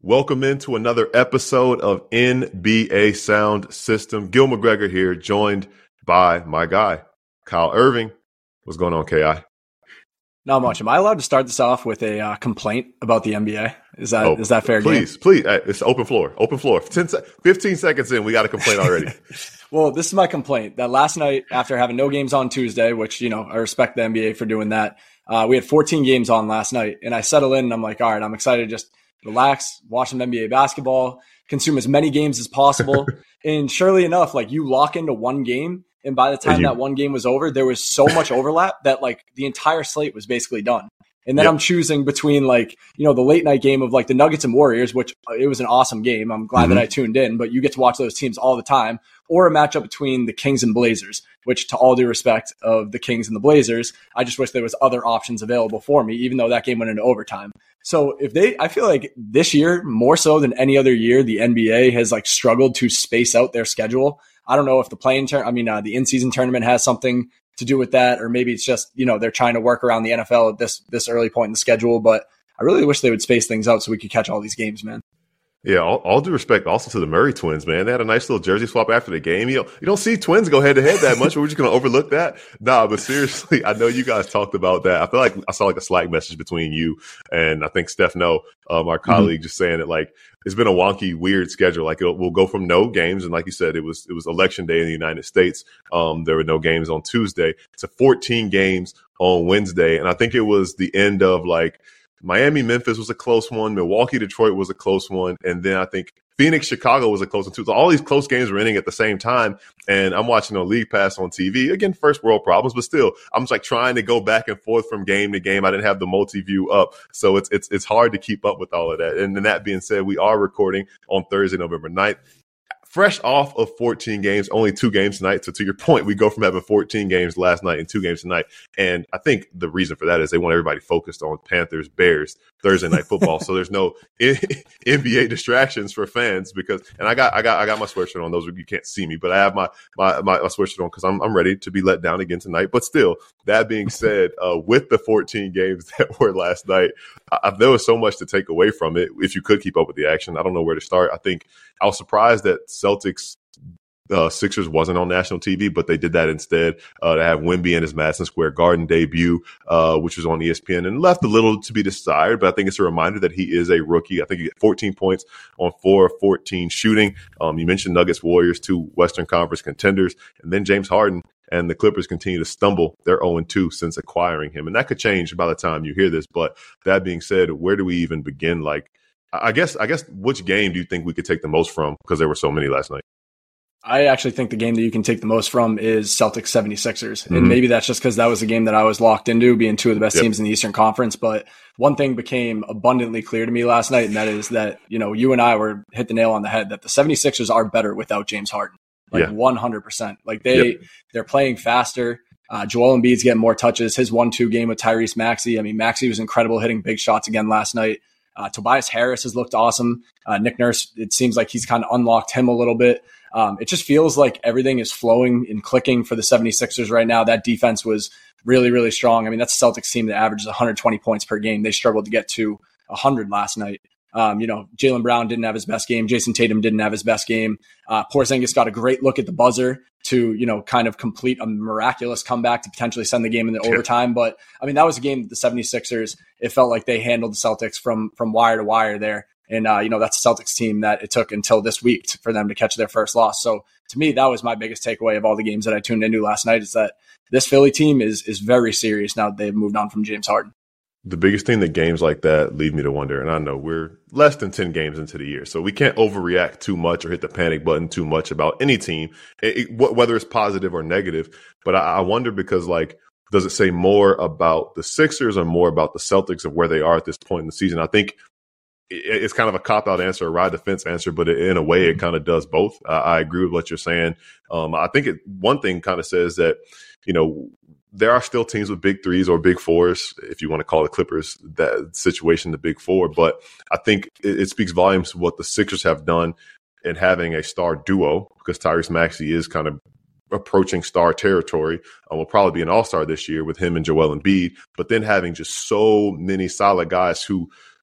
Welcome into another episode of NBA Sound System. Gil McGregor here, joined by my guy, Kyle Irving. What's going on, KI? Not much. Am I allowed to start this off with a complaint about the NBA? Is that fair game? Please. It's open floor. 15 seconds in, we got a complaint already. Well, this is my complaint that last night, after having no games on Tuesday, which, I respect the NBA for doing that, we had 14 games on last night, and I settle in and I'm like, all right, I'm excited to just relax, watch some NBA basketball, consume as many games as possible. And surely enough, you lock into one game, and by the time that one game was over, there was so much overlap that the entire slate was basically done. And then I'm choosing between the late night game of the Nuggets and Warriors, which it was an awesome game. I'm glad that I tuned in, but you get to watch those teams all the time, or a matchup between the Kings and Blazers, which, to all due respect of the Kings and the Blazers, I just wish there was other options available for me, even though that game went into overtime. So I feel like this year, more so than any other year, the NBA has struggled to space out their schedule. I don't know if the in-season tournament has something to do with that, or maybe it's just, they're trying to work around the NFL at this early point in the schedule. But I really wish they would space things out so we could catch all these games, man. Yeah, all due respect also to the Murray twins, man. They had a nice little jersey swap after the game. You don't see twins go head-to-head that much, but we're just going to overlook that? Nah, but seriously, I know you guys talked about that. I feel like I saw a Slack message between you and I think Steph our colleague, just saying that it's been a wonky, weird schedule. We'll go from no games, and like you said, it was election day in the United States. There were no games on Tuesday. It's 14 games on Wednesday, and I think it was the end of Miami-Memphis was a close one. Milwaukee-Detroit was a close one. And then I think Phoenix-Chicago was a close one too. So all these close games were ending at the same time. And I'm watching on League Pass on TV. Again, first world problems, but still, I'm just trying to go back and forth from game to game. I didn't have the multi-view up. So it's hard to keep up with all of that. And then that being said, we are recording on Thursday, November 9th. Fresh off of 14 games, only 2 games tonight. So to your point, we go from having 14 games last night and 2 games tonight. And I think the reason for that is they want everybody focused on Panthers, Bears, Thursday night football. So there's no NBA distractions for fans and I got my sweatshirt on. Those you can't see me, but I have my sweatshirt on because I'm ready to be let down again tonight. But still, that being said, with the 14 games that were last night, there was so much to take away from it. If you could keep up with the action, I don't know where to start. I think I was surprised that Celtics Sixers wasn't on national TV, but they did that instead to have Wemby in his Madison Square Garden debut, which was on ESPN, and left a little to be desired. But I think it's a reminder that he is a rookie. I think he got 14 points on 4 of 14 shooting. You mentioned Nuggets, Warriors, 2 Western Conference contenders, and then James Harden and the Clippers continue to stumble. They're 0-2 since acquiring him, and that could change by the time you hear this. But that being said, where do we even begin? I guess which game do you think we could take the most from? Because there were so many last night. I actually think the game that you can take the most from is Celtics 76ers. And maybe that's just because that was the game that I was locked into, being 2 of the best teams in the Eastern Conference. But one thing became abundantly clear to me last night, and that is that, you and I were hit the nail on the head, that the 76ers are better without James Harden. 100%. They're playing faster. Joel Embiid's getting more touches. His 1-2 game with Tyrese Maxey. Maxey was incredible, hitting big shots again last night. Tobias Harris has looked awesome. Nick Nurse, it seems like he's kind of unlocked him a little bit. It just feels like everything is flowing and clicking for the 76ers right now. That defense was really, really strong. That's a Celtics team that averages 120 points per game. They struggled to get to 100 last night. Jaylen Brown didn't have his best game. Jason Tatum didn't have his best game. Porzingis got a great look at the buzzer to, kind of complete a miraculous comeback to potentially send the game in the overtime. But that was a game that the 76ers, it felt like they handled the Celtics from wire to wire there. And, that's a Celtics team that it took until this week for them to catch their first loss. So to me, that was my biggest takeaway of all the games that I tuned into last night, is that this Philly team is very serious now that they've moved on from James Harden. The biggest thing that games like that leave me to wonder, and I know we're less than 10 games into the year, so we can't overreact too much or hit the panic button too much about any team, whether it's positive or negative. But I wonder because, does it say more about the Sixers or more about the Celtics of where they are at this point in the season? I think it's kind of a cop-out answer, a ride the fence answer, but in a way it kind of does both. I agree with what you're saying. I think one thing kind of says that, there are still teams with big threes or big fours, if you want to call the Clippers that situation the big four. But I think it speaks volumes to what the Sixers have done in having a star duo, because Tyrese Maxey is kind of approaching star territory. Will probably be an all-star this year with him and Joel Embiid, but then having just so many solid guys who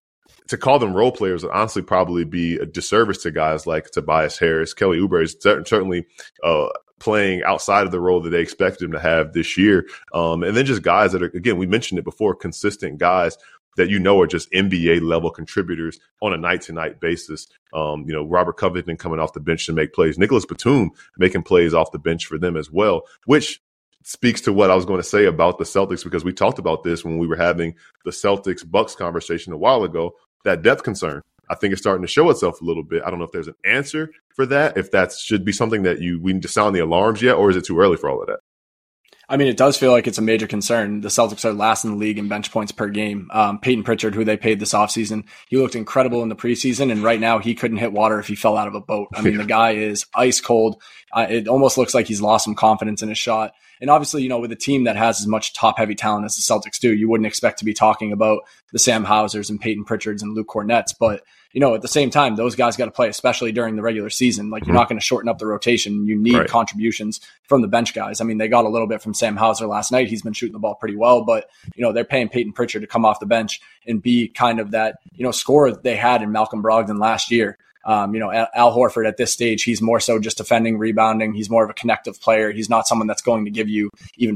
to call them role players would honestly probably be a disservice to guys like Tobias Harris. Kelly Oubre is certainly playing outside of the role that they expected him to have this year. And then just guys that are, again, we mentioned it before, consistent guys that are just NBA level contributors on a night to night basis. Robert Covington coming off the bench to make plays. Nicholas Batum making plays off the bench for them as well, which speaks to what I was going to say about the Celtics, because we talked about this when we were having the Celtics-Bucks conversation a while ago, that depth concern. I think it's starting to show itself a little bit. I don't know if there's an answer for that, if that should be something that we need to sound the alarms yet, or is it too early for all of that? I mean, it does feel like it's a major concern. The Celtics are last in the league in bench points per game. Peyton Pritchard, who they paid this offseason, he looked incredible in the preseason, and right now he couldn't hit water if he fell out of a boat. I mean, the guy is ice cold. It almost looks like he's lost some confidence in his shot. And obviously, with a team that has as much top-heavy talent as the Celtics do, you wouldn't expect to be talking about the Sam Hausers and Peyton Pritchards and Luke Cornettes. But, at the same time, those guys got to play, especially during the regular season. Like, you're not going to shorten up the rotation. You need contributions from the bench guys. I mean, they got a little bit from Sam Hauser last night. He's been shooting the ball pretty well, but, they're paying Peyton Pritchard to come off the bench and be kind of that, scorer they had in Malcolm Brogdon last year. Al Horford at this stage, he's more so just defending, rebounding. He's more of a connective player. He's not someone that's going to give you even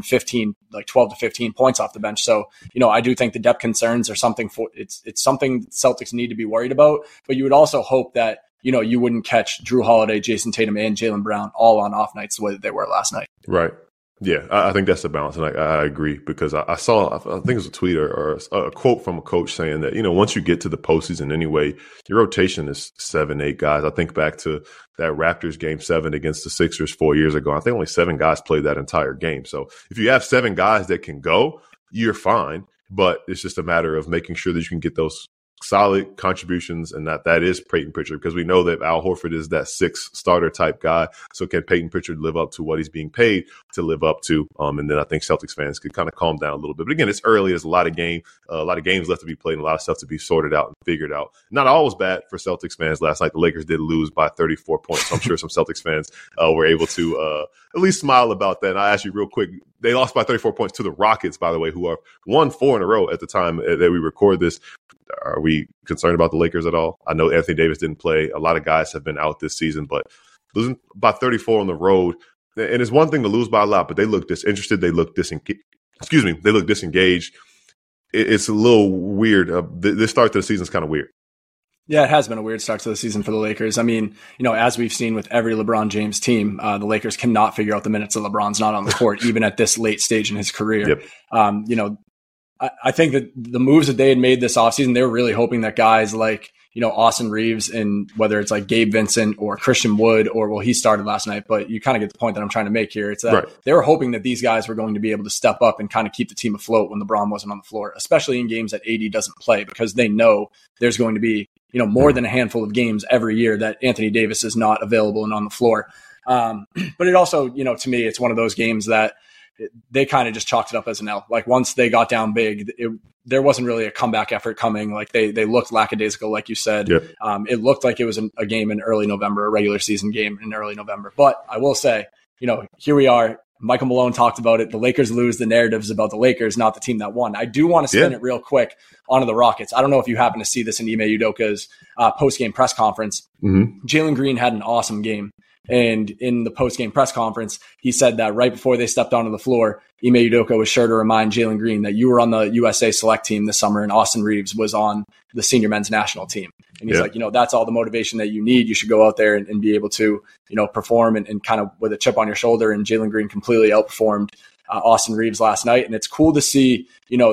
12 to 15 points off the bench. So, I do think the depth concerns are something it's something Celtics need to be worried about, but you would also hope that, you wouldn't catch Drew Holiday, Jason Tatum, and Jaylen Brown all on off nights the way that they were last night. Right. Yeah, I think that's the balance, and I agree, because I saw, I think it was a tweet or a quote from a coach saying that, once you get to the postseason anyway, your rotation is 7-8 guys. I think back to that Raptors Game 7 against the Sixers 4 years ago. I think only 7 guys played that entire game. So if you have 7 guys that can go, you're fine, but it's just a matter of making sure that you can get those solid contributions, and that is Peyton Pritchard, because we know that Al Horford is that 6 starter type guy. So can Peyton Pritchard live up to what he's being paid to live up to? And then I think Celtics fans could kind of calm down a little bit. But again, it's early. There's a lot of games left to be played, and a lot of stuff to be sorted out and figured out. Not all was bad for Celtics fans last night. The Lakers did lose by 34 points. So I'm sure some Celtics fans were able to at least smile about that. And I asked you real quick, they lost by 34 points to the Rockets, by the way, who are won 4 in a row at the time that we record this. Are we concerned about the Lakers at all? I know Anthony Davis didn't play. A lot of guys have been out this season, but losing by 34 on the road, and it's one thing to lose by a lot, but they look disinterested. They look They look disengaged. It's a little weird. This start to the season is kind of weird. Yeah, it has been a weird start to the season for the Lakers. I mean, as we've seen with every LeBron James team, the Lakers cannot figure out the minutes that LeBron's not on the court, even at this late stage in his career. Yep. I think that the moves that they had made this offseason, they were really hoping that guys like, Austin Reeves, and whether it's like Gabe Vincent or Christian Wood, or he started last night, but you kind of get the point that I'm trying to make here. It's that they were hoping that these guys were going to be able to step up and kind of keep the team afloat when LeBron wasn't on the floor, especially in games that AD doesn't play, because they know there's going to be, more than a handful of games every year that Anthony Davis is not available and on the floor. But it also, to me, it's one of those games that they kind of just chalked it up as an L. Like, once they got down big, there wasn't really a comeback effort coming. Like, they looked lackadaisical, like you said. Yep. It looked like it was a game in early November, a regular season game in early November. But I will say, here we are. Michael Malone talked about it. The Lakers lose. The narrative's about the Lakers, not the team that won. I do want to spin it real quick onto the Rockets. I don't know if you happen to see this in Ime Udoka's post-game press conference. Mm-hmm. Jalen Green had an awesome game. And in the post-game press conference, he said that right before they stepped onto the floor, Ime Udoka was sure to remind Jalen Green that you were on the USA select team this summer and Austin Reeves was on the senior men's national team. And he's like, that's all the motivation that you need. You should go out there and be able to, perform and kind of with a chip on your shoulder. And Jalen Green completely outperformed Austin Reeves last night. And it's cool to see,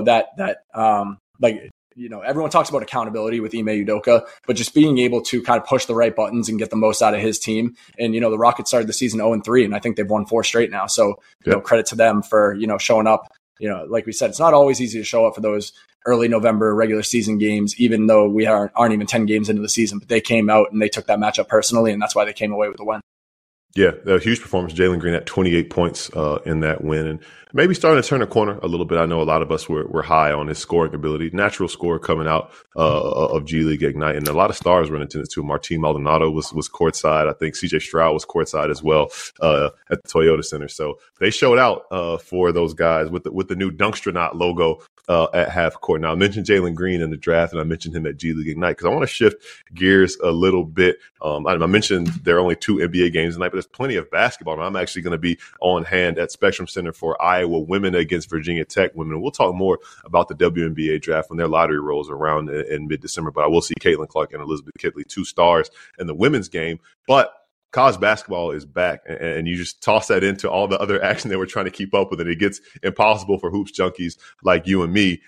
everyone talks about accountability with Ime Udoka, but just being able to kind of push the right buttons and get the most out of his team. And, the Rockets started the season 0-3, and I think they've won 4 straight now. So, credit to them for, showing up. Like we said, it's not always easy to show up for those early November regular season games, even though we aren't even 10 games into the season, but they came out and they took that matchup personally, and that's why they came away with the win. Yeah, a huge performance. Jalen Green at 28 points in that win, and maybe starting to turn a corner a little bit. I know a lot of us were high on his scoring ability, natural scorer coming out of G League Ignite, and a lot of stars were in attendance too. Martin Maldonado was courtside. I think CJ Stroud was courtside as well at the Toyota Center. So they showed out for those guys with the new Dunkstronaut logo at half court. Now, I mentioned Jalen Green in the draft, and I mentioned him at G League Ignite because I want to shift gears a little bit. I mentioned there are only 2 NBA games tonight, but there's plenty of basketball. And I'm actually going to be on hand at Spectrum Center for Iowa women against Virginia Tech women. And we'll talk more about the WNBA draft when their lottery rolls around in mid-December. But I will see Caitlin Clark and Elizabeth Kitley, 2 stars in the women's game. But college basketball is back, and you just toss that into all the other action that we're trying to keep up with, and it gets impossible for hoops junkies like you and me.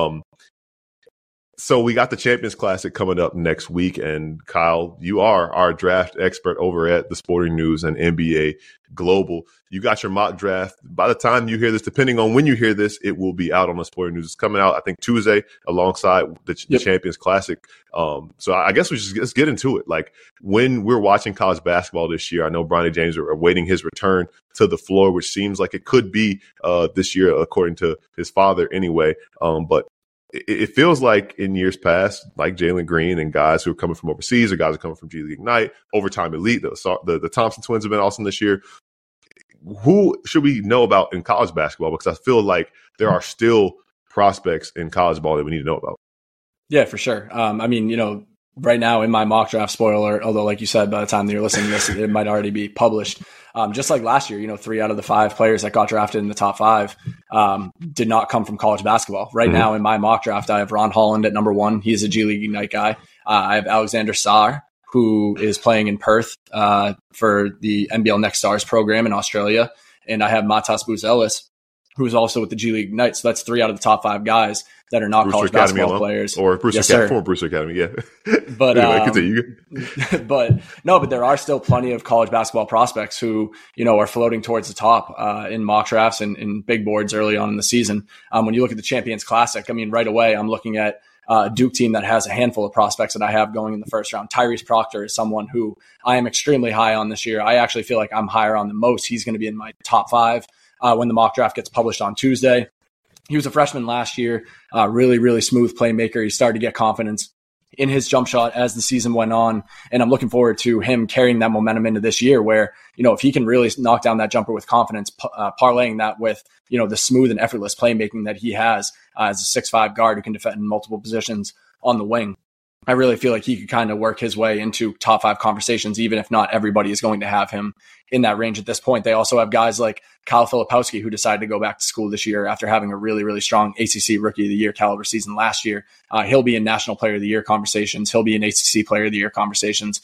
So we got the Champions Classic coming up next week, and Kyle, you are our draft expert over at the Sporting News and NBA Global. You got your mock draft. By the time you hear this, depending on when you hear this, it will be out on the Sporting News. It's coming out, I think, Tuesday alongside the Champions Classic. So I guess let's get into it. Like, when we're watching college basketball this year, I know Bronny James are awaiting his return to the floor, which seems like it could be this year, according to his father anyway. But it feels like in years past, like Jalen Green and guys who are coming from overseas or guys who are coming from G League Ignite, Overtime Elite, the Thompson twins have been awesome this year. Who should we know about in college basketball? Because I feel like there are still prospects in college ball that we need to know about. Yeah, for sure. I mean, right now in my mock draft, spoiler, although like you said, by the time that you're listening to this, it might already be published. Just like last year, 3 out of the 5 players that got drafted in the top 5 did not come from college basketball. Right now in my mock draft, I have Ron Holland at number 1. He's a G League Ignite guy. I have Alexander Sarr, who is playing in Perth for the NBL Next Stars program in Australia. And I have Matas Buzelis, who is also with the G League Ignite. So that's 3 out of the top 5 guys that are not Brewster college Academy basketball players. Or former Brewster Academy, yeah. But anyway, continue. but there are still plenty of college basketball prospects who, are floating towards the top in mock drafts and in big boards early on in the season. When you look at the Champions Classic, I mean, right away, I'm looking at a Duke team that has a handful of prospects that I have going in the first round. Tyrese Proctor is someone who I am extremely high on this year. I actually feel like I'm higher on than most. He's going to be in my top 5 when the mock draft gets published on Tuesday. He was a freshman last year, really, really smooth playmaker. He started to get confidence in his jump shot as the season went on. And I'm looking forward to him carrying that momentum into this year where, if he can really knock down that jumper with confidence, parlaying that with, the smooth and effortless playmaking that he has as a 6'5" guard who can defend in multiple positions on the wing. I really feel like he could kind of work his way into top 5 conversations, even if not everybody is going to have him in that range at this point. They also have guys like Kyle Filipowski, who decided to go back to school this year after having a really, really strong ACC Rookie of the Year caliber season last year. He'll be in National Player of the Year conversations. He'll be in ACC Player of the Year conversations.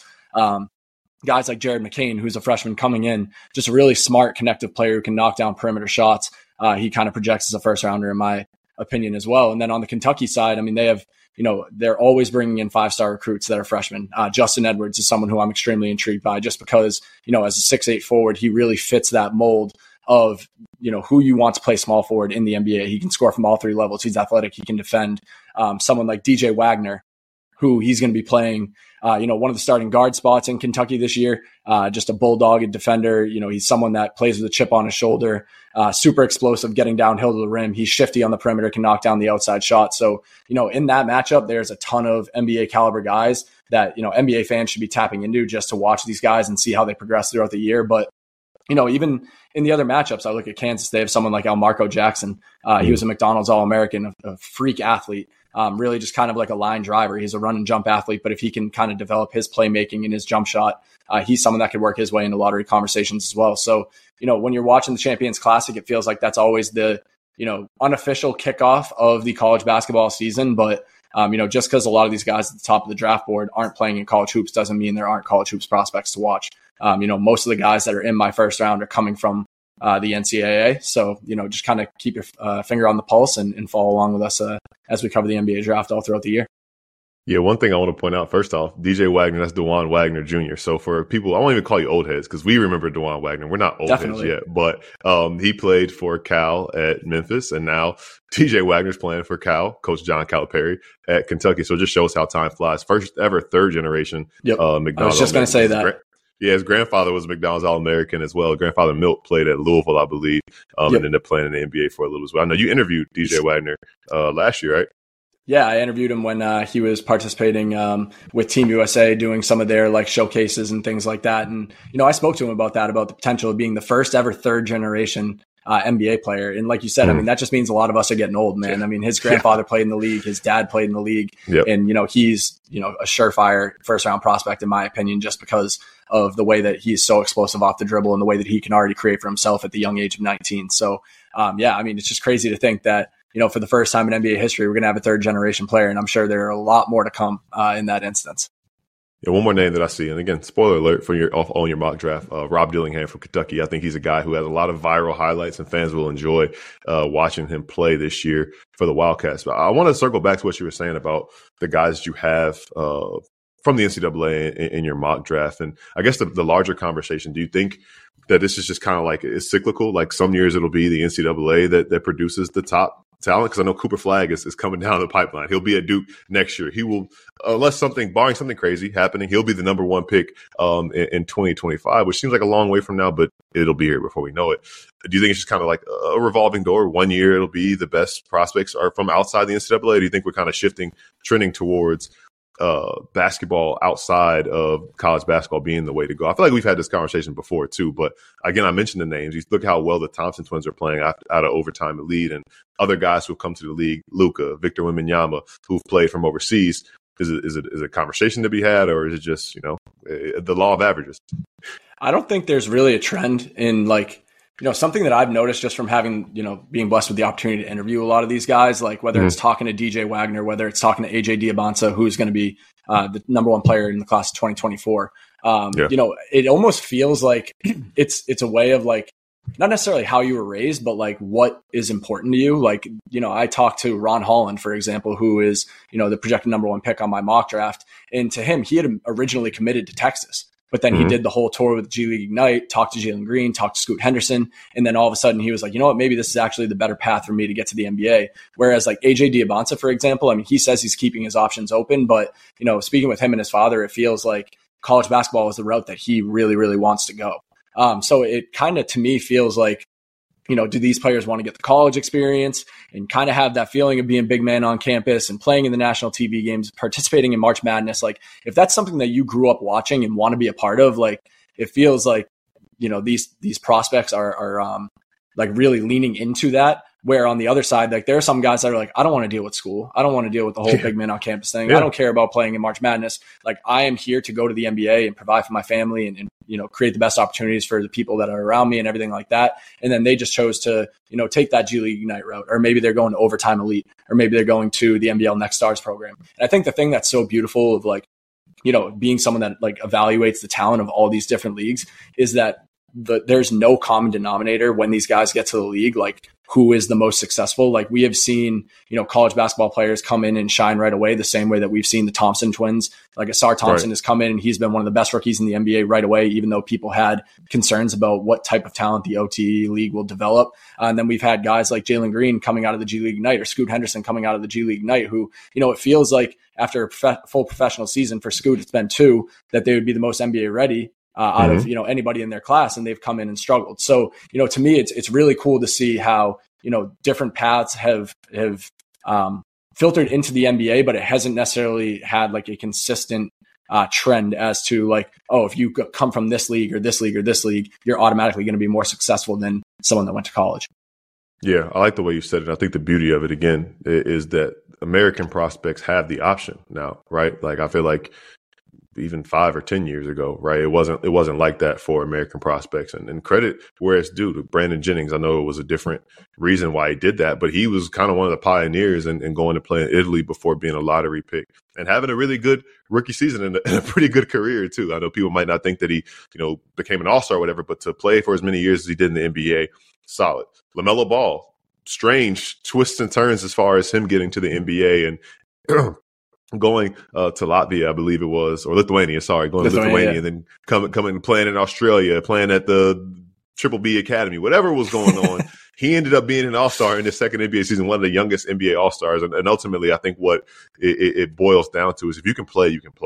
Guys like Jared McCain, who's a freshman coming in, just a really smart, connective player who can knock down perimeter shots. He kind of projects as a first rounder in my opinion as well. And then on the Kentucky side, I mean, they have, they're always bringing in 5-star recruits that are freshmen. Justin Edwards is someone who I'm extremely intrigued by just because, as a 6'8" forward, he really fits that mold of, who you want to play small forward in the NBA. He can score from all 3 levels. He's athletic. He can defend. Someone like DJ Wagner, who he's going to be playing, one of the starting guard spots in Kentucky this year, just a bulldog defender. He's someone that plays with a chip on his shoulder, super explosive, getting downhill to the rim. He's shifty on the perimeter, can knock down the outside shot. So, in that matchup, there's a ton of NBA caliber guys that, NBA fans should be tapping into just to watch these guys and see how they progress throughout the year. But, even in the other matchups, I look at Kansas, they have someone like Elmarco Jackson. He was a McDonald's All-American, a freak athlete. Really just kind of like a line driver. He's a run and jump athlete, but if he can kind of develop his playmaking and his jump shot, he's someone that could work his way into lottery conversations as well. So, when you're watching the Champions Classic, it feels like that's always the, unofficial kickoff of the college basketball season. But, just because a lot of these guys at the top of the draft board aren't playing in college hoops doesn't mean there aren't college hoops prospects to watch. Most of the guys that are in my first round are coming from the NCAA. So, just kind of keep your finger on the pulse and follow along with us as we cover the NBA draft all throughout the year. Yeah, one thing I want to point out, first off, DJ Wagner, that's DeJuan Wagner Jr. So for people, I won't even call you old heads because we remember DeJuan Wagner. We're not old heads yet, but he played for Cal at Memphis, and now DJ Wagner's playing for Cal, Coach John Calipari at Kentucky. So it just shows how time flies. First ever third generation McDonald. I was just going to say that. Yeah, his grandfather was a McDonald's All-American as well. Grandfather Milt played at Louisville, I believe, and ended up playing in the NBA for a little as well. I know you interviewed DJ Wagner last year, right? Yeah, I interviewed him when he was participating with Team USA, doing some of their like showcases and things like that. And, I spoke to him about that, about the potential of being the first ever third generation NBA player. And like you said, I mean, that just means a lot of us are getting old, man. I mean, his grandfather played in the league, his dad played in the league, and, he's, a surefire first round prospect, in my opinion, just because of the way that he's so explosive off the dribble and the way that he can already create for himself at the young age of 19. So, I mean, it's just crazy to think that, for the first time in NBA history, we're going to have a third generation player. And I'm sure there are a lot more to come in that instance. Yeah, one more name that I see, and again, spoiler alert for on your mock draft, Rob Dillingham from Kentucky. I think he's a guy who has a lot of viral highlights, and fans will enjoy watching him play this year for the Wildcats. But I want to circle back to what you were saying about the guys that you have from the NCAA in your mock draft, and I guess the larger conversation. Do you think that this is just kind of like it's cyclical? Like some years it'll be the NCAA that produces the top talent, because I know Cooper Flagg is coming down the pipeline. He'll be at Duke next year. He will, unless barring something crazy happening, he'll be the number one pick in 2025, which seems like a long way from now, but it'll be here before we know it. Do you think it's just kind of like a revolving door? 1 year it'll be the best prospects are from outside the NCAA. Do you think we're kind of trending towards basketball outside of college basketball being the way to go? I feel like we've had this conversation before too, but again, I mentioned the names. You look how well the Thompson twins are playing out of overtime elite, and other guys who've come to the league, Luka, Victor Wembanyama, who've played from overseas. Is it a conversation to be had, or is it just, the law of averages? I don't think there's really a trend in something that I've noticed just from having, being blessed with the opportunity to interview a lot of these guys, like whether it's talking to DJ Wagner, whether it's talking to AJ Diabanza, who's going to be the number one player in the class of 2024. It almost feels like it's a way of like, not necessarily how you were raised, but like what is important to you. Like, I talked to Ron Holland, for example, who is, the projected number one pick on my mock draft. And to him, he had originally committed to Texas. But then he did the whole tour with G League Ignite, talked to Jalen Green, talked to Scoot Henderson. And then all of a sudden he was like, you know what, maybe this is actually the better path for me to get to the NBA. Whereas like AJ Diabanza, for example, I mean, he says he's keeping his options open, but, speaking with him and his father, it feels like college basketball is the route that he really, really wants to go. So it kind of, to me, feels like, do these players want to get the college experience and kind of have that feeling of being big man on campus and playing in the national TV games, participating in March Madness? Like, if that's something that you grew up watching and want to be a part of, like, it feels like, these prospects are like really leaning into that. Where on the other side, like there are some guys that are like, I don't want to deal with school. I don't want to deal with the whole big man on campus thing. I don't care about playing in March Madness. Like, I am here to go to the NBA and provide for my family and create the best opportunities for the people that are around me and everything like that. And then they just chose to, take that G League Ignite route, or maybe they're going to Overtime Elite, or maybe they're going to the NBL Next Stars program. And I think the thing that's so beautiful of like, being someone that like evaluates the talent of all these different leagues is that there's no common denominator when these guys get to the league, like who is the most successful. Like we have seen, college basketball players come in and shine right away, the same way that we've seen the Thompson twins. Like Asar Thompson has come in and he's been one of the best rookies in the NBA right away, even though people had concerns about what type of talent the OTE league will develop. And then we've had guys like Jalen Green coming out of the G League Ignite, or Scoot Henderson coming out of the G League Ignite, who, it feels like after a full professional season for Scoot, it's been 2, that they would be the most NBA ready out of, anybody in their class, and they've come in and struggled. So, to me, it's really cool to see how, different paths have filtered into the NBA, but it hasn't necessarily had like a consistent trend as to like, oh, if you come from this league or this league or this league, you're automatically going to be more successful than someone that went to college. Yeah, I like the way you said it. I think the beauty of it, again, is that American prospects have the option now, right? Like, I feel like even 5 or 10 years ago, right? It wasn't like that for American prospects, and credit where it's due to Brandon Jennings. I know it was a different reason why he did that, but he was kind of one of the pioneers in going to play in Italy before being a lottery pick and having a really good rookie season and a pretty good career too. I know people might not think that he, became an all-star or whatever, but to play for as many years as he did in the NBA, solid. LaMelo Ball, strange twists and turns as far as him getting to the NBA and going to Latvia, I believe it was, or Lithuania, going to Lithuania, and then coming playing in Australia, playing at the Triple B Academy, whatever was going on. He ended up being an all-star in his second NBA season, one of the youngest NBA all-stars. And ultimately, I think what it boils down to is if you can play, you can play.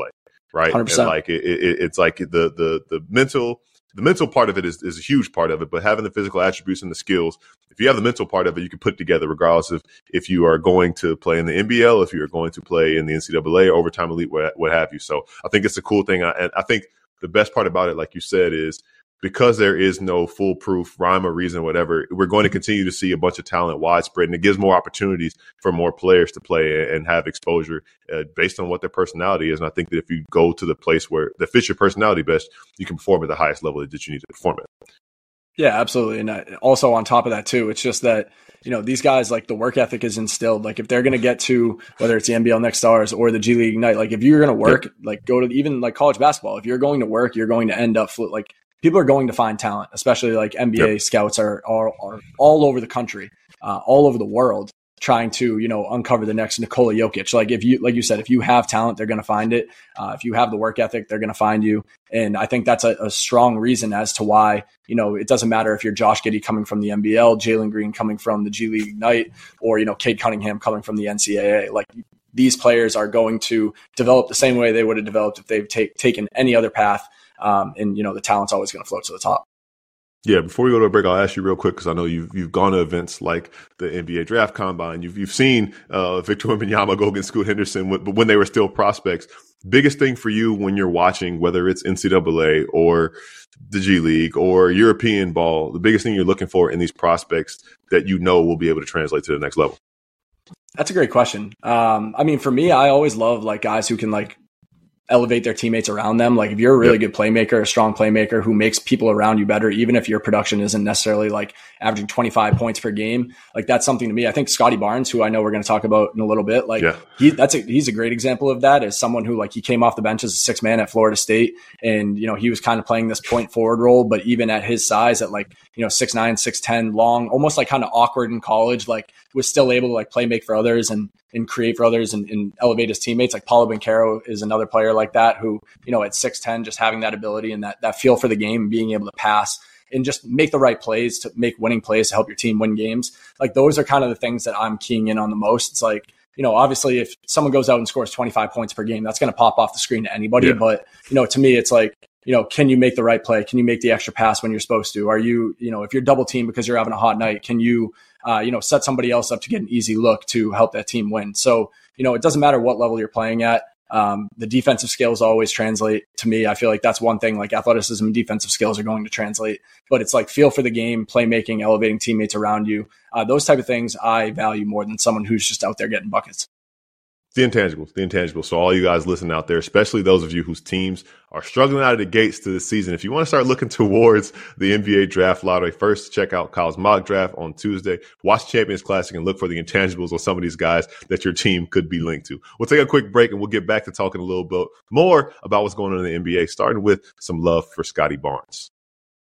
right? 100%. And like it's like the mental part of it is a huge part of it, but having the physical attributes and the skills, if you have the mental part of it, you can put together regardless of if you are going to play in the NBL, if you're going to play in the NCAA, overtime elite, what have you. So I think it's a cool thing. And I think the best part about it, like you said, is because there is no foolproof rhyme or reason, whatever, we're going to continue to see a bunch of talent widespread, and it gives more opportunities for more players to play and have exposure based on what their personality is. And I think that if you go to the place where that fits your personality best, you can perform at the highest level that you need to perform at. Yeah, absolutely. And also on top of that too, it's just that, these guys, like the work ethic is instilled. Like if they're going to get to whether it's the NBL Next Stars or the G League Ignite, like if you're going to work, like go to even like college basketball, if you're going to work, you're going to end up like people are going to find talent, especially like NBA scouts are all over the country, all over the world, trying to, uncover the next Nikola Jokic. Like like you said, if you have talent, they're going to find it. If you have the work ethic, they're going to find you. And I think that's a strong reason as to why, it doesn't matter if you're Josh Giddey coming from the NBL, Jalen Green coming from the G League Ignite, or, Cade Cunningham coming from the NCAA. Like these players are going to develop the same way they would have developed if they've taken any other path. And the talent's always going to float to the top. Yeah, before we go to a break, I'll ask you real quick because I know you've gone to events like the NBA Draft Combine. You've seen Victor Wembanyama go against Scoot Henderson, but when they were still prospects. Biggest thing for you when you're watching, whether it's NCAA or the G League or European ball, the biggest thing you're looking for in these prospects that will be able to translate to the next level? That's a great question. For me, I always love like guys who can like elevate their teammates around them. Like if you're a really good playmaker, a strong playmaker who makes people around you better, even if your production isn't necessarily like averaging 25 points per game, like that's something to me. I think Scotty Barnes, who I know we're going to talk about in a little bit, like he's a great example of that, as someone who like he came off the bench as a sixth man at Florida State, and he was kind of playing this point forward role, but even at his size, at like 6'9", 6'10", long, almost like kind of awkward in college, like was still able to like play make for others and create for others and elevate his teammates. Like Paulo Banchero is another player like that who, at 6'10", just having that ability and that feel for the game and being able to pass and just make the right plays to make winning plays to help your team win games. Like those are kind of the things that I'm keying in on the most. It's like, obviously if someone goes out and scores 25 points per game, that's going to pop off the screen to anybody. Yeah. But, to me, it's like, can you make the right play? Can you make the extra pass when you're supposed to? Are you, if you're double teamed because you're having a hot night, can you, set somebody else up to get an easy look to help that team win? So, it doesn't matter what level you're playing at. The defensive skills always translate to me. I feel like that's one thing, like athleticism and defensive skills are going to translate, but it's like feel for the game, playmaking, elevating teammates around you. Those type of things I value more than someone who's just out there getting buckets. The intangibles. So all you guys listening out there, especially those of you whose teams are struggling out of the gates to this season, if you want to start looking towards the NBA draft lottery, first check out Kyle's mock draft on Tuesday. Watch Champions Classic and look for the intangibles on some of these guys that your team could be linked to. We'll take a quick break and we'll get back to talking a little bit more about what's going on in the NBA, starting with some love for Scotty Barnes.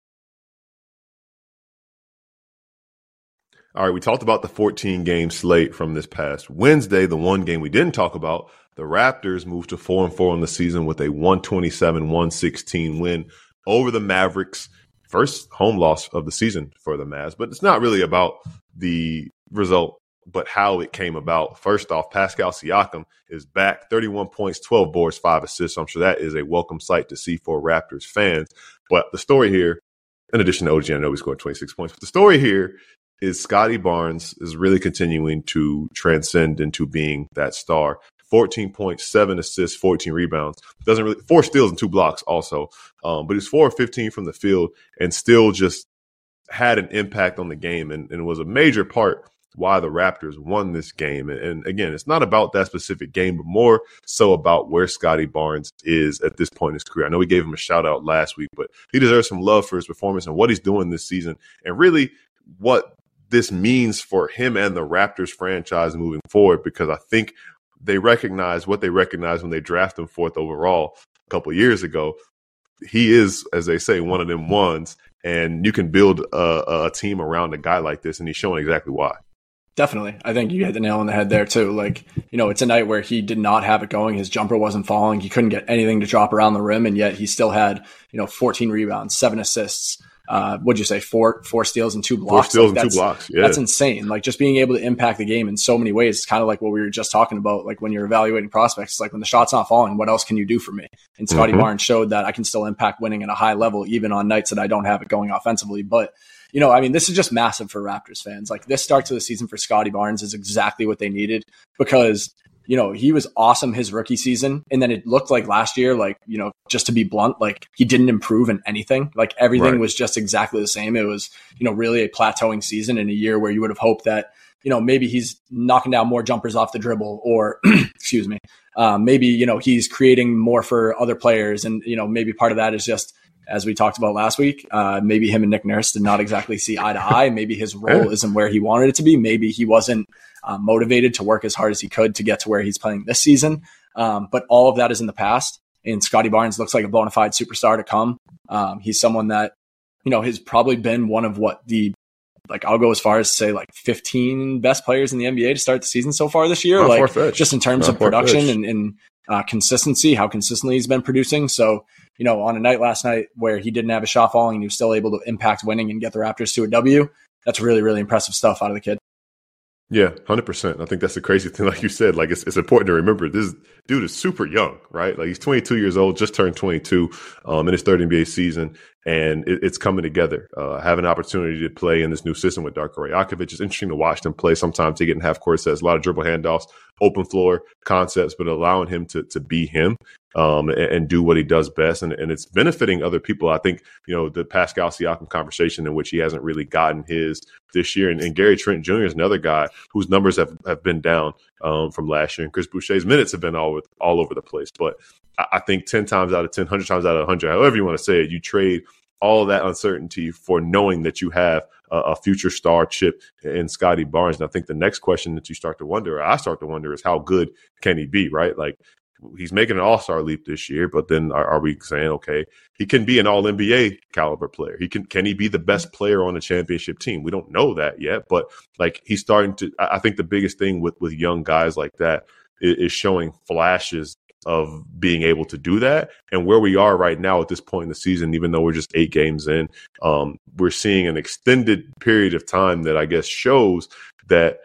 All right, we talked about the 14-game slate from this past Wednesday. The one game we didn't talk about, the Raptors moved to 4-4 on the season with a 127-116 win over the Mavericks. First home loss of the season for the Mavs, but it's not really about the result, but how it came about. First off, Pascal Siakam is back, 31 points, 12 boards, 5 assists. I'm sure that is a welcome sight to see for Raptors fans. But the story here, in addition to OG Anunoby scored 26 points, but the story here is Scotty Barnes is really continuing to transcend into being that star. 14 points, 7 assists, 14 rebounds. 4 steals and 2 blocks also. But he's 4 of 15 from the field and still just had an impact on the game and was a major part why the Raptors won this game. And again, it's not about that specific game, but more so about where Scotty Barnes is at this point in his career. I know we gave him a shout out last week, but he deserves some love for his performance and what he's doing this season and really what this means for him and the Raptors franchise moving forward, because I think they recognize what they recognized when they drafted him 4th overall a couple of years ago. He is, as they say, one of them ones, and you can build a team around a guy like this, and he's showing exactly why. Definitely. I think you hit the nail on the head there too. Like, it's a night where he did not have it going. His jumper wasn't falling. He couldn't get anything to drop around the rim, and yet he still had, 14 rebounds, 7 assists. what'd you say, four steals and 2 blocks? 4 steals and 2 blocks. Yeah. That's insane. Like just being able to impact the game in so many ways. It's kind of like what we were just talking about. Like when you're evaluating prospects, it's like when the shot's not falling, what else can you do for me? And Scotty Barnes showed that I can still impact winning at a high level, even on nights that I don't have it going offensively. But this is just massive for Raptors fans. Like this start to the season for Scotty Barnes is exactly what they needed because he was awesome his rookie season. And then it looked like last year, like, just to be blunt, like he didn't improve in anything. Like everything was just exactly the same. It was, really a plateauing season in a year where you would have hoped that, maybe he's knocking down more jumpers off the dribble or, excuse me, maybe, he's creating more for other players. And, maybe part of that is just, as we talked about last week, maybe him and Nick Nurse did not exactly see eye to eye. Maybe his role isn't where he wanted it to be. Maybe he wasn't motivated to work as hard as he could to get to where he's playing this season. But all of that is in the past. And Scotty Barnes looks like a bona fide superstar to come. He's someone that, has probably been one of I'll go as far as to say 15 best players in the NBA to start the season so far this year. Just in terms of production and consistency, how consistently he's been producing. So, on a night last night where he didn't have a shot falling and he was still able to impact winning and get the Raptors to a W, that's really, really impressive stuff out of the kid. Yeah, 100%. I think that's the crazy thing. Like you said, like it's important to remember this dude is super young, right? Like he's 22 years old, just turned 22 in his third NBA season, and it's coming together. Having an opportunity to play in this new system with Darko Rajakovic. It's interesting to watch them play. Sometimes they get in half court sets, a lot of dribble handoffs, open floor concepts, but allowing him to be him and do what he does best. And it's benefiting other people. I think, the Pascal Siakam conversation in which he hasn't really gotten his this year. And Gary Trent Jr. is another guy whose numbers have been down from last year. And Chris Boucher's minutes have been all over the place. But I think 10 times out of 10, 100 times out of 100, however you want to say it, you trade all of that uncertainty for knowing that you have a future star chip in Scotty Barnes. And I think the next question that you start to wonder, or I start to wonder, is how good can he be, right? Like he's making an all-star leap this year, but then are we saying, okay, he can be an all-NBA caliber player? Can he be the best player on a championship team? We don't know that yet, but like he's starting to, I think the biggest thing with young guys like that is showing flashes of being able to do that. And where we are right now at this point in the season, even though we're just 8 games in, we're seeing an extended period of time that I guess shows that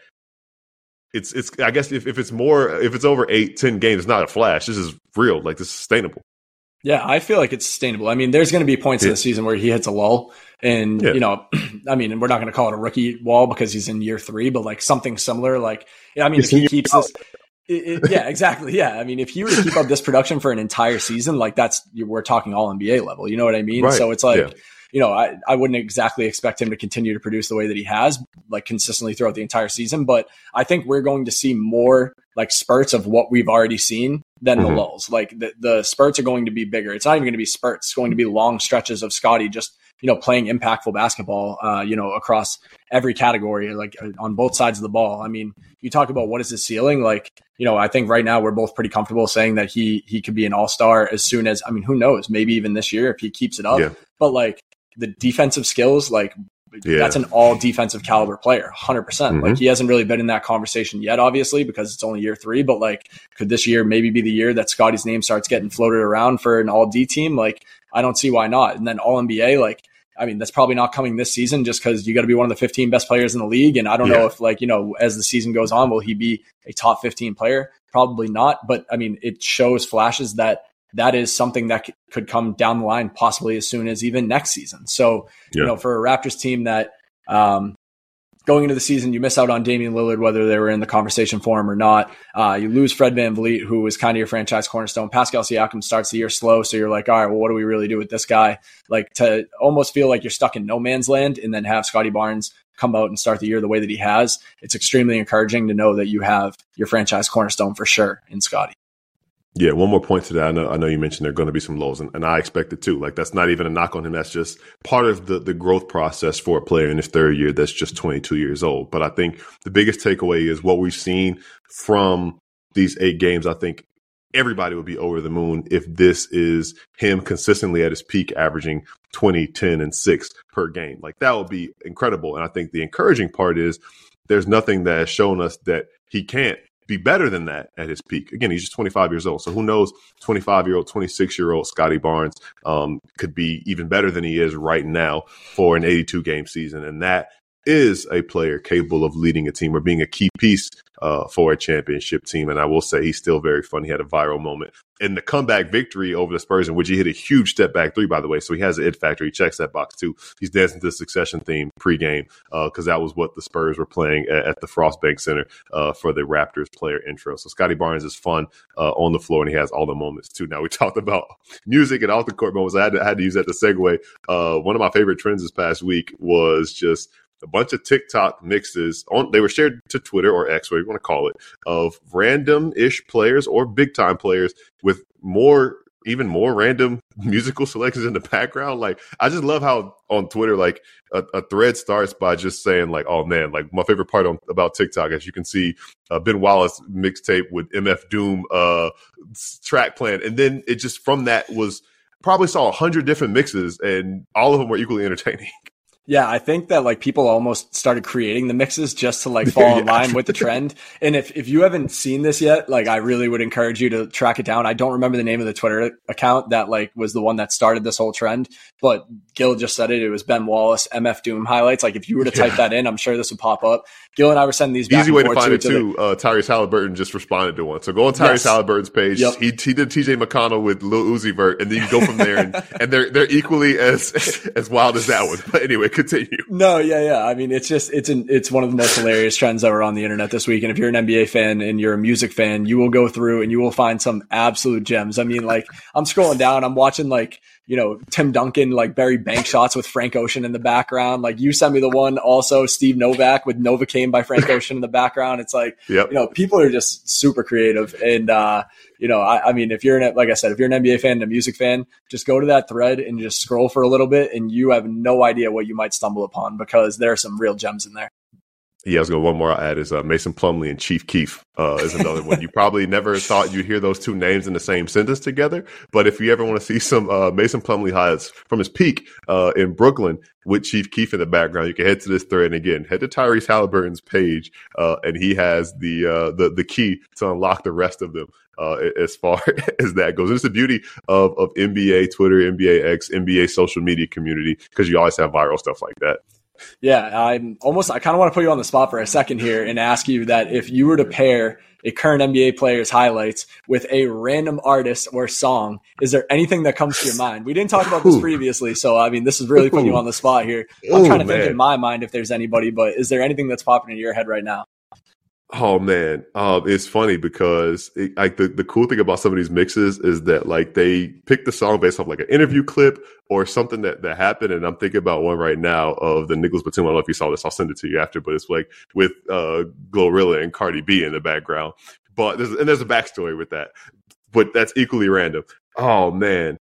it's I guess if it's over 8-10 games, it's not a flash. This is real. Like this is sustainable. Yeah, I feel like it's sustainable. I mean, there's going to be points in the season where he hits a lull and, I mean, we're not going to call it a rookie wall because he's in year 3, but like something similar. Like, if he keeps this, yeah, exactly. Yeah. I mean, if he were to keep up this production for an entire season, like we're talking all NBA level, you know what I mean? Right. So it's like, I wouldn't exactly expect him to continue to produce the way that he has, like consistently throughout the entire season. But I think we're going to see more like spurts of what we've already seen than the lulls. Like the spurts are going to be bigger. It's not even going to be spurts. It's going to be long stretches of Scotty just, playing impactful basketball, across every category, like on both sides of the ball. I mean, you talk about what is his ceiling? Like, I think right now we're both pretty comfortable saying that he could be an all-star as soon as, I mean, who knows, maybe even this year if he keeps it up. Yeah. But like the defensive skills, like that's an all defensive caliber player, 100%. Like he hasn't really been in that conversation yet, obviously, because it's only year 3, but like, could this year maybe be the year that Scotty's name starts getting floated around for an all D team? Like, I don't see why not. And then all NBA, like, I mean, that's probably not coming this season just because you got to be one of the 15 best players in the league. And I don't know if as the season goes on, will he be a top 15 player? Probably not. But I mean, it shows flashes that is something that could come down the line, possibly as soon as even next season. So, for a Raptors team that going into the season, you miss out on Damian Lillard, whether they were in the conversation for him or not. You lose Fred VanVleet, who was kind of your franchise cornerstone. Pascal Siakam starts the year slow. So you're like, all right, well, what do we really do with this guy? Like to almost feel like you're stuck in no man's land and then have Scotty Barnes come out and start the year the way that he has. It's extremely encouraging to know that you have your franchise cornerstone for sure in Scotty. Yeah, one more point to that. I know you mentioned there are going to be some lows, and I expect it too. Like that's not even a knock on him. That's just part of the growth process for a player in his third year that's just 22 years old. But I think the biggest takeaway is what we've seen from these 8 games. I think everybody would be over the moon if this is him consistently at his peak, averaging 20, 10, and 6 per game. Like that would be incredible. And I think the encouraging part is there's nothing that has shown us that he can't be better than that at his peak. Again, he's just 25 years old. So who knows, 25-year-old, 26-year-old Scottie Barnes could be even better than he is right now for an 82-game season. And that is a player capable of leading a team or being a key piece for a championship team. And I will say he's still very fun. He had a viral moment in the comeback victory over the Spurs, in which he hit a huge step back three, by the way. So he has an it factor. He checks that box too. He's dancing to the Succession theme pregame because that was what the Spurs were playing at the Frost Bank Center for the Raptors player intro. So Scottie Barnes is fun on the floor, and he has all the moments too. Now, we talked about music and off the court moments. I had to use that to segue. One of my favorite trends this past week was just a bunch of TikTok mixes they were shared to Twitter or X, whatever you want to call it, of random-ish players or big-time players with even more random musical selections in the background. Like, I just love how on Twitter, like a thread starts by just saying like, oh man, like my favorite part about TikTok, as you can see, Ben Wallace mixtape with MF Doom track plan. And then it just from that was probably saw 100 different mixes and all of them were equally entertaining. Yeah, I think that like people almost started creating the mixes just to like fall in line with the trend. And if you haven't seen this yet, like I really would encourage you to track it down. I don't remember the name of the Twitter account that like was the one that started this whole trend, but Gil just said it. It was Ben Wallace, MF Doom highlights. Like if you were to type that in, I'm sure this would pop up. Gil and I were sending these back easy and way forth to find it too. Tyrese Halliburton just responded to one. So go on Tyrese Halliburton's page. Yep. He did TJ McConnell with Lil Uzi Vert, and then you go from there. And they're equally as wild as that one. But anyway, continue. No, yeah. I mean, it's one of the most hilarious trends that were on the internet this week. And if you're an NBA fan and you're a music fan, you will go through and you will find some absolute gems. I mean, like I'm scrolling down, I'm watching like, you know, Tim Duncan, like Barry bank shots with Frank Ocean in the background. Like you sent me the one also Steve Novak with Novocaine by Frank Ocean in the background. It's like, you know, people are just super creative. And, you know, I mean, if you're like I said, if you're an NBA fan and a music fan, just go to that thread and just scroll for a little bit and you have no idea what you might stumble upon because there are some real gems in there. Yeah, I was going one more I'll add is Mason Plumlee and Chief Keef is another one. You probably never thought you'd hear those two names in the same sentence together. But if you ever want to see some Mason Plumlee highlights from his peak in Brooklyn with Chief Keef in the background, you can head to this thread. And again, head to Tyrese Halliburton's page, and he has the key to unlock the rest of them. As far as that goes, it's the beauty of NBA Twitter, NBA X, NBA social media community, because you always have viral stuff like that. Yeah, I kind of want to put you on the spot for a second here and ask you that if you were to pair a current NBA player's highlights with a random artist or song, is there anything that comes to your mind? We didn't talk about this previously, so I mean, this is really putting you on the spot here. I'm trying to think in my mind if there's anybody, but is there anything that's popping into your head right now? Oh man, it's funny because the cool thing about some of these mixes is that like they pick the song based off like an interview clip or something that happened. And I'm thinking about one right now of the Nicholas Batum. I don't know if you saw this. I'll send it to you after, but it's like with Glorilla and Cardi B in the background. But there's a backstory with that, but that's equally random. Oh man,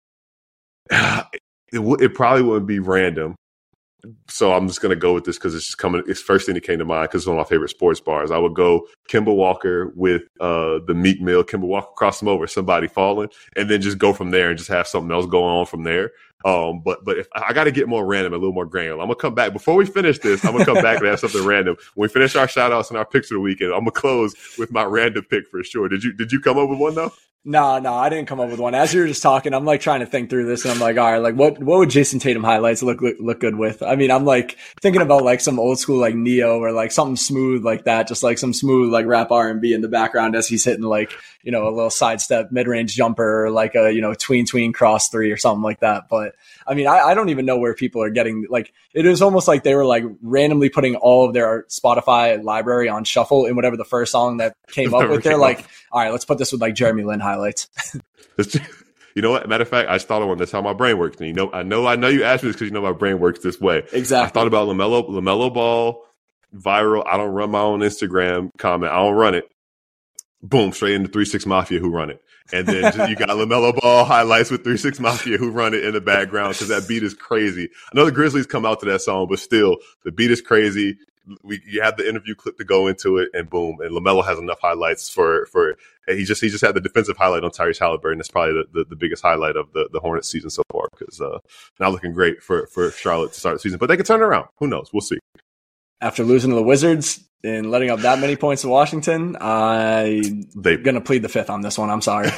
it probably wouldn't be random. So I'm just going to go with this because it's just coming. It's first thing that came to mind because it's one of my favorite sports bars. I would go Kemba Walker with the Meek Mill. Kemba Walker cross him over, somebody falling, and then just go from there and just have something else going on from there. But if I got to get more random, a little more granular. I'm gonna come back before we finish this. I'm gonna come back and have something random. When we finish our shout outs and our picks of the weekend, I'm gonna close with my random pick for sure. Did you come up with one though? No, I didn't come up with one. As you were just talking, I'm like trying to think through this, and I'm like, all right, like what would Jason Tatum highlights look good with? I mean, I'm like thinking about like some old school like Neo or like something smooth like that, just like some smooth like rap R&B in the background as he's hitting like, you know, a little sidestep mid range jumper or like a, you know, tween cross three or something like that. But I mean, I don't even know where people are getting, like, it is almost like they were like randomly putting all of their Spotify library on shuffle in whatever the first song that came up with. They're like, all right, let's put this with like Jeremy Lin highlights. You know what? Matter of fact, I just thought of one. That's how my brain works. And you know, I know you asked me this because you know my brain works this way. Exactly. I thought about LaMelo Ball, viral. I don't run my own Instagram comment. I don't run it. Boom, straight into 3-6 Mafia who run it. And then you got LaMelo Ball highlights with 3-6 Mafia who run it in the background because that beat is crazy. I know the Grizzlies come out to that song, but still, the beat is crazy. You have the interview clip to go into it, and boom. And LaMelo has enough highlights for he just had the defensive highlight on Tyrese Halliburton. That's probably the biggest highlight of the Hornets season so far because not looking great for Charlotte to start the season. But they can turn it around. Who knows? We'll see. After losing to the Wizards and letting up that many points to Washington, I'm going to plead the fifth on this one. I'm sorry.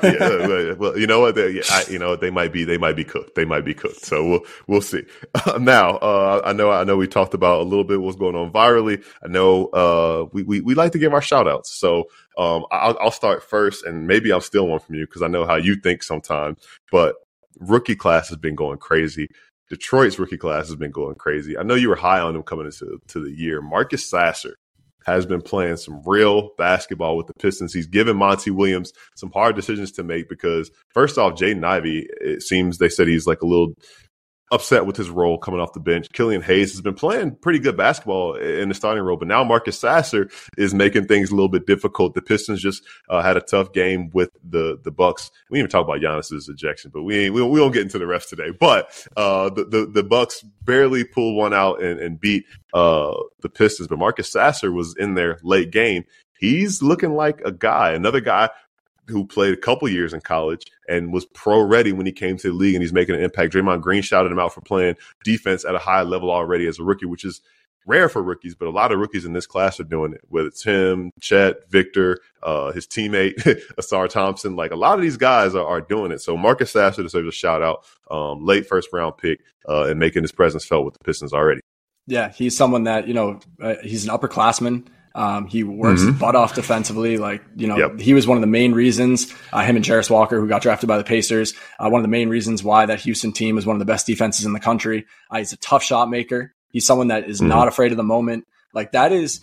Well, you know what? They might be cooked. They might be cooked. So we'll see. Now, I know we talked about a little bit what's going on virally. I know we like to give our shout outs. So I'll start first, and maybe I'll steal one from you because I know how you think sometimes. But rookie class has been going crazy. Detroit's rookie class has been going crazy. I know you were high on him coming into the year. Marcus Sasser has been playing some real basketball with the Pistons. He's given Monty Williams some hard decisions to make because, first off, Jaden Ivey, it seems they said he's like a little upset with his role coming off the bench. Killian Hayes has been playing pretty good basketball in the starting role, but now Marcus Sasser is making things a little bit difficult. The Pistons just had a tough game with the Bucks. We didn't even talk about Giannis's ejection, but we won't get into the rest today. But the Bucks barely pulled one out and beat the Pistons. But Marcus Sasser was in their late game. He's looking like another guy who played a couple years in college and was pro ready when he came to the league, and he's making an impact. Draymond Green shouted him out for playing defense at a high level already as a rookie, which is rare for rookies, but a lot of rookies in this class are doing it, whether it's him, Chet, Victor, his teammate, Asar Thompson. Like, a lot of these guys are doing it. So Marcus Sasser deserves a shout out, late first round pick, and making his presence felt with the Pistons already. Yeah, he's someone that, he's an upperclassman. He works his butt off defensively. He was one of the main reasons, him and Jarris Walker, who got drafted by the Pacers, one of the main reasons why that Houston team was one of the best defenses in the country. He's a tough shot maker. He's someone that is not afraid of the moment. Like, that is,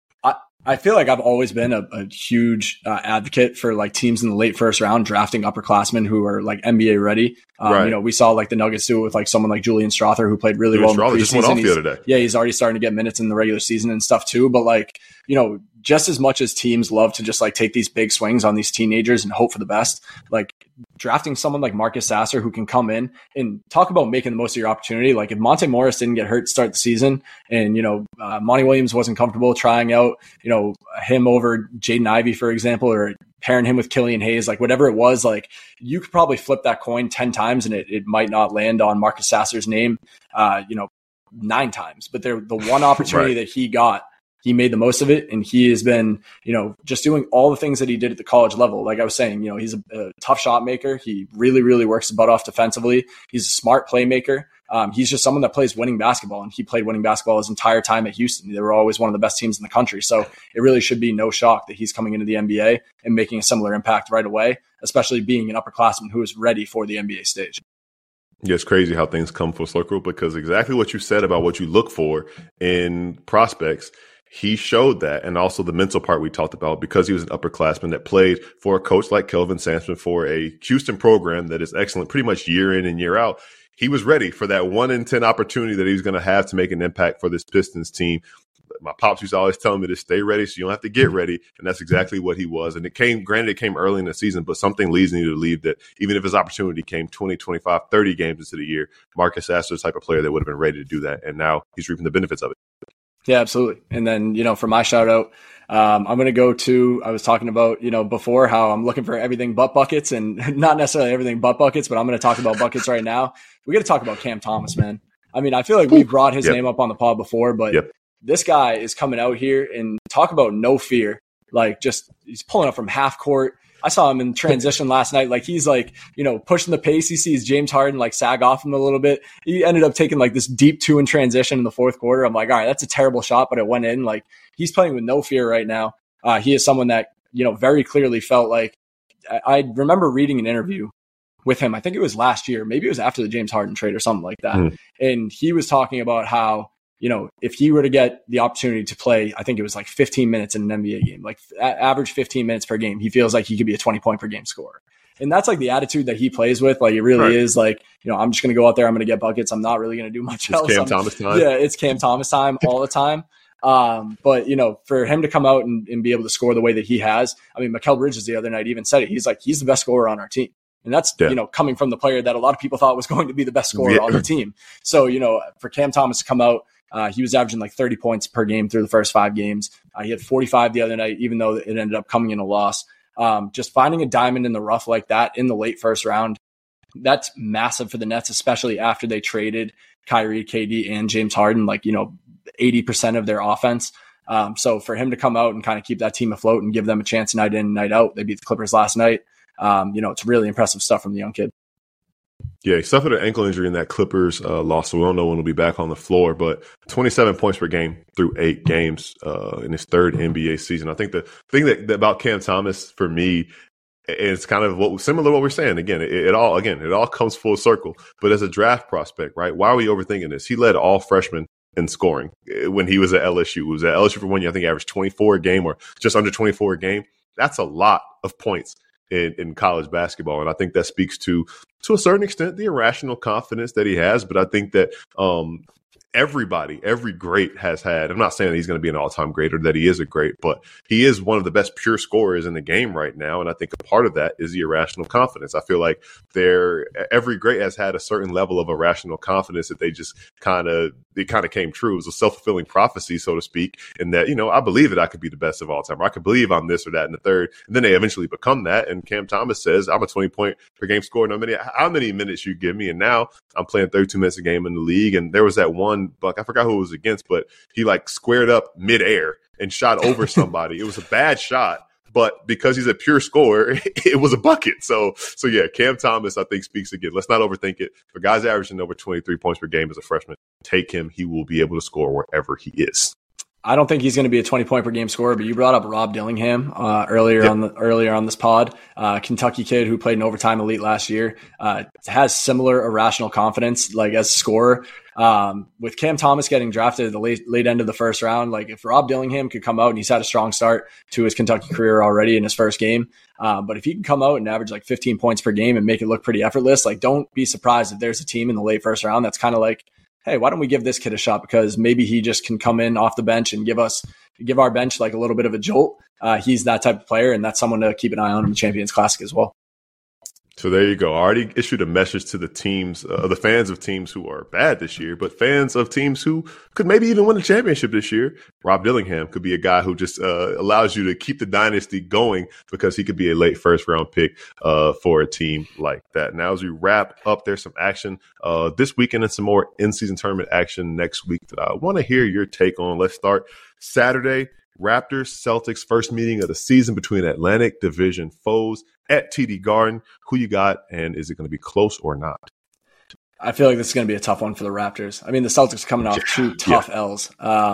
I feel like I've always been a huge advocate for like teams in the late first round drafting upperclassmen who are like NBA ready. Right. We saw like the Nuggets do it with like someone like Julian Strawther, who played really well in the preseason. Just went off the other day. Yeah, he's already starting to get minutes in the regular season and stuff too. But like, just as much as teams love to just like take these big swings on these teenagers and hope for the best, like drafting someone like Marcus Sasser who can come in and talk about making the most of your opportunity. Like, if Monte Morris didn't get hurt to start the season and, Monty Williams wasn't comfortable trying out, him over Jaden Ivey, for example, or pairing him with Killian Hayes, like whatever it was, like you could probably flip that coin 10 times and it might not land on Marcus Sasser's name, 9 times, but the one opportunity that he got, he made the most of it, and he has been, just doing all the things that he did at the college level. Like I was saying, he's a tough shot maker. He really, really works his butt off defensively. He's a smart playmaker. He's just someone that plays winning basketball, and he played winning basketball his entire time at Houston. They were always one of the best teams in the country. So it really should be no shock that he's coming into the NBA and making a similar impact right away, especially being an upperclassman who is ready for the NBA stage. Yeah, it's crazy how things come full circle, because exactly what you said about what you look for in prospects, he showed that. And also the mental part we talked about, because he was an upperclassman that played for a coach like Kelvin Sampson for a Houston program that is excellent pretty much year in and year out. He was ready for that 1 in 10 opportunity that he was going to have to make an impact for this Pistons team. My pops used to always tell me to stay ready so you don't have to get ready. And that's exactly what he was. And it came early in the season, but something leads me to believe that even if his opportunity came 20, 25, 30 games into the year, Marcus Sasser is the type of player that would have been ready to do that. And now he's reaping the benefits of it. Yeah, absolutely. And then, for my shout out, I'm going to go to, I was talking about, before how I'm looking for everything but buckets, and not necessarily everything but buckets, but I'm going to talk about buckets right now. We got to talk about Cam Thomas, man. I mean, I feel like we brought his name up on the pod before, but this guy is coming out here and talk about no fear. Like, just, he's pulling up from half court. I saw him in transition last night. Like, he's like, pushing the pace. He sees James Harden like sag off him a little bit. He ended up taking like this deep 2 in transition in the fourth quarter. I'm like, all right, that's a terrible shot, but it went in. Like, he's playing with no fear right now. He is someone that, very clearly felt like, I remember reading an interview with him. I think it was last year. Maybe it was after the James Harden trade or something like that. And he was talking about how, if he were to get the opportunity to play, I think it was like 15 minutes in an NBA game, like average 15 minutes per game, he feels like he could be a 20-point per game scorer. And that's like the attitude that he plays with. Like, it really is like, I'm just going to go out there. I'm going to get buckets. I'm not really going to do much else. Cam Thomas time. Yeah, it's Cam Thomas time all the time. But, for him to come out and be able to score the way that he has, I mean, Mikal Bridges the other night even said it. He's like, he's the best scorer on our team. And that's, coming from the player that a lot of people thought was going to be the best scorer on the team. So, for Cam Thomas to come out, he was averaging like 30 points per game through the first 5 games. He had 45 the other night, even though it ended up coming in a loss. Just finding a diamond in the rough like that in the late first round, that's massive for the Nets, especially after they traded Kyrie, KD, and James Harden, 80% of their offense. So for him to come out and kind of keep that team afloat and give them a chance night in, night out, they beat the Clippers last night. It's really impressive stuff from the young kid. Yeah, he suffered an ankle injury in that Clippers loss, so we don't know when he'll be back on the floor. But 27 points per game through 8 games in his third NBA season. I think the thing that about Cam Thomas for me, it's kind of similar to what we're saying. Again, it all comes full circle. But as a draft prospect, right? Why are we overthinking this? He led all freshmen in scoring when he was at LSU. He was at LSU for 1 year. I think he averaged 24 a game or just under 24 a game. That's a lot of points in college basketball. And I think that speaks to a certain extent, the irrational confidence that he has. But I think that every great has had, I'm not saying that he's going to be an all-time great or that he is a great, but he is one of the best pure scorers in the game right now. And I think a part of that is the irrational confidence. I feel like every great has had a certain level of irrational confidence that it kind of came true. It was a self-fulfilling prophecy, so to speak, in that, I believe that I could be the best of all time. Or I could believe I'm this or that in the third. And then they eventually become that. And Cam Thomas says, I'm a 20-point per game scorer no matter how many minutes you give me. And now I'm playing 32 minutes a game in the league. And there was that one buck, I forgot who it was against, but he squared up midair and shot over somebody. It was a bad shot, but because he's a pure scorer, it was a bucket. So yeah, Cam Thomas, I think, speaks again. Let's not overthink it. For guys averaging over 23 points per game as a freshman, take him. He will be able to score wherever he is. I don't think he's going to be a 20-point per game scorer, but you brought up Rob Dillingham earlier on this pod. Kentucky kid who played in overtime elite last year, has similar irrational confidence as a scorer. With Cam Thomas getting drafted at the late end of the first round, if Rob Dillingham could come out, and he's had a strong start to his Kentucky career already in his first game, but if he can come out and average 15 points per game and make it look pretty effortless, don't be surprised if there's a team in the late first round that's kind of hey, why don't we give this kid a shot? Because maybe he just can come in off the bench and give our bench a little bit of a jolt. He's that type of player, and that's someone to keep an eye on in the Champions Classic as well. So there you go. I already issued a message to the teams, the fans of teams who are bad this year, but fans of teams who could maybe even win the championship this year. Rob Dillingham could be a guy who just allows you to keep the dynasty going because he could be a late first-round pick for a team like that. Now, as we wrap up, there's some action this weekend and some more in-season tournament action next week that I want to hear your take on. Let's start Saturday. Raptors, Celtics, first meeting of the season between Atlantic Division foes at TD Garden. Who you got, and is it going to be close or not? I feel like this is going to be a tough one for the Raptors. I mean, the Celtics are coming off 2 tough L's.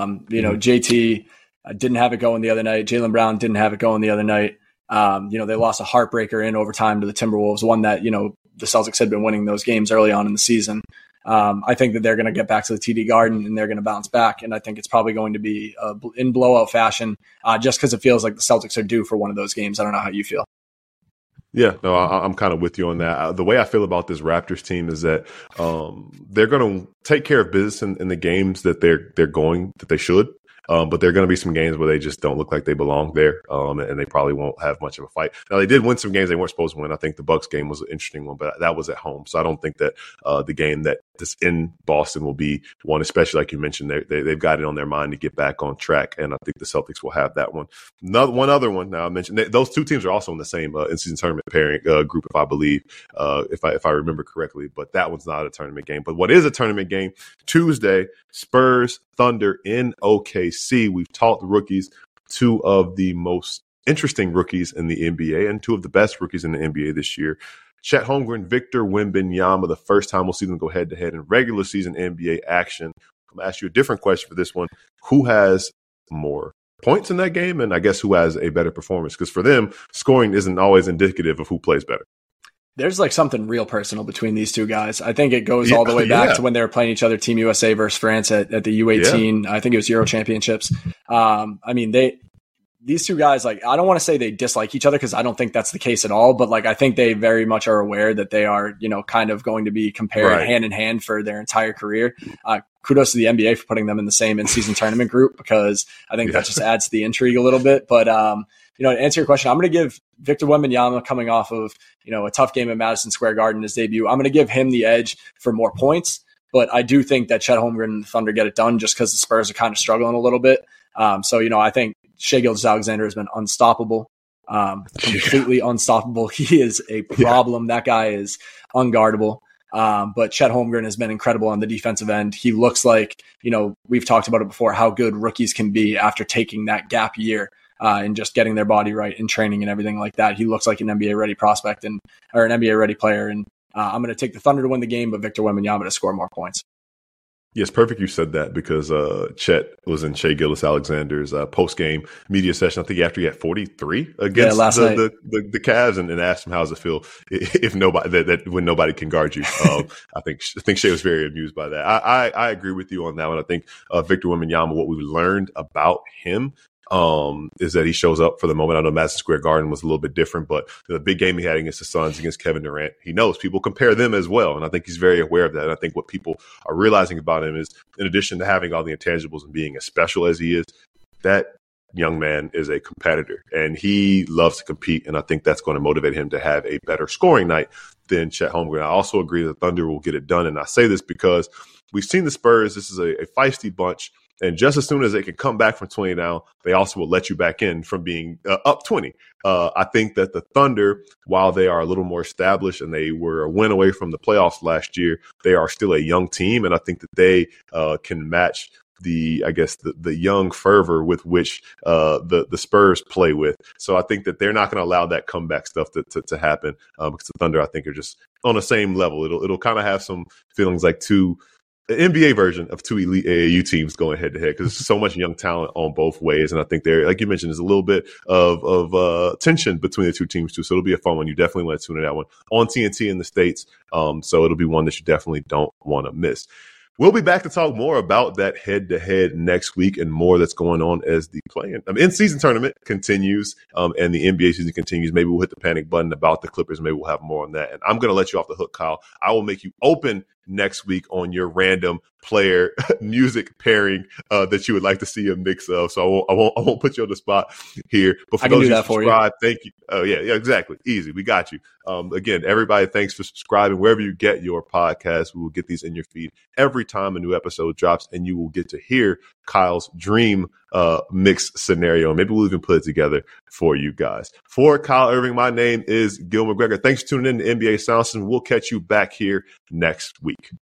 JT didn't have it going the other night. Jaylen Brown didn't have it going the other night. They lost a heartbreaker in overtime to the Timberwolves, one that, the Celtics had been winning those games early on in the season. I think that they're going to get back to the TD Garden and they're going to bounce back. And I think it's probably going to be in blowout fashion just because it feels like the Celtics are due for one of those games. I don't know how you feel. Yeah, no, I'm kind of with you on that. The way I feel about this Raptors team is that they're going to take care of business in the games that they should. But there are going to be some games where they just don't look like they belong there, and they probably won't have much of a fight. Now, they did win some games they weren't supposed to win. I think the Bucks game was an interesting one, but that was at home. So I don't think that the game that is in Boston will be one, especially like you mentioned. They've got it on their mind to get back on track, and I think the Celtics will have that one. One other one now I mentioned, those two teams are also in the same in-season tournament pairing group, if I believe, if I remember correctly. But that one's not a tournament game. But what is a tournament game? Tuesday, Spurs, Thunder in OKC. We've talked rookies, 2 of the most interesting rookies in the NBA and 2 of the best rookies in the NBA this year. Chet Holmgren, Victor Wembanyama, the first time we'll see them go head-to-head in regular season NBA action. I'm going to ask you a different question for this one. Who has more points in that game? And I guess who has a better performance? Because for them, scoring isn't always indicative of who plays better. There's something real personal between these two guys. I think it goes all the way back to when they were playing each other, Team USA versus France at the U18. I think it was Euro Championships. These two guys, I don't want to say they dislike each other because I don't think that's the case at all. But I think they very much are aware that they are, kind of going to be compared hand in hand for their entire career. Kudos to the NBA for putting them in the same in-season tournament group because I think that just adds to the intrigue a little bit. But to answer your question, I'm going to give Victor Wembanyama, coming off of, a tough game at Madison Square Garden, his debut, I'm going to give him the edge for more points. But I do think that Chet Holmgren and the Thunder get it done just because the Spurs are kind of struggling a little bit. I think Shai Gilgeous-Alexander has been unstoppable. completely unstoppable. He is a problem. That guy is unguardable. But Chet Holmgren has been incredible on the defensive end. He looks like, we've talked about it before, how good rookies can be after taking that gap year and just getting their body right in training and everything like that. He looks like an NBA ready prospect or an NBA ready player. And I'm going to take the Thunder to win the game, but Victor Wembanyama to score more points. Yes, perfect. You said that because Chet was in Shai Gilgeous-Alexander's post-game media session. I think after he had 43 against the Cavs, and asked him how does it feel if nobody that when nobody can guard you. I think Shai was very amused by that. I agree with you on that one. I think Victor Wembanyama, what we learned about him is that he shows up for the moment. I know Madison Square Garden was a little bit different, but the big game he had against the Suns, against Kevin Durant, he knows people compare them as well. And I think he's very aware of that. And I think what people are realizing about him is, in addition to having all the intangibles and being as special as he is, that young man is a competitor and he loves to compete. And I think that's going to motivate him to have a better scoring night than Chet Holmgren. I also agree that Thunder will get it done. And I say this because we've seen the Spurs. This is a feisty bunch. And just as soon as they can come back from 20 down, they also will let you back in from being up 20. I think that the Thunder, while they are a little more established and they were a win away from the playoffs last year, they are still a young team. And I think that they can match the young fervor with which the Spurs play with. So I think that they're not going to allow that comeback stuff to happen because the Thunder, I think, are just on the same level. It'll kind of have some feelings like the NBA version of two elite AAU teams going head to head because there's so much young talent on both ways. And I think there, like you mentioned, there's a little bit of tension between the two teams too. So it'll be a fun one. You definitely want to tune in that one on TNT in the States. So it'll be one that you definitely don't want to miss. We'll be back to talk more about that head-to-head next week and more that's going on as the in-season tournament continues and the NBA season continues. Maybe we'll hit the panic button about the Clippers. Maybe we'll have more on that. And I'm going to let you off the hook, Kyle. I will make you open next week on your random player music pairing that you would like to see a mix of. So I won't put you on the spot here. But for those who subscribe, thank you. Oh yeah, exactly. Easy. We got you. Again, everybody, thanks for subscribing. Wherever you get your podcast, we will get these in your feed every time a new episode drops, and you will get to hear Kyle's dream mix scenario. Maybe we'll even put it together for you guys. For Kyle Irving, my name is Gil McGregor. Thanks for tuning in to NBA Sound System. We'll catch you back here next week.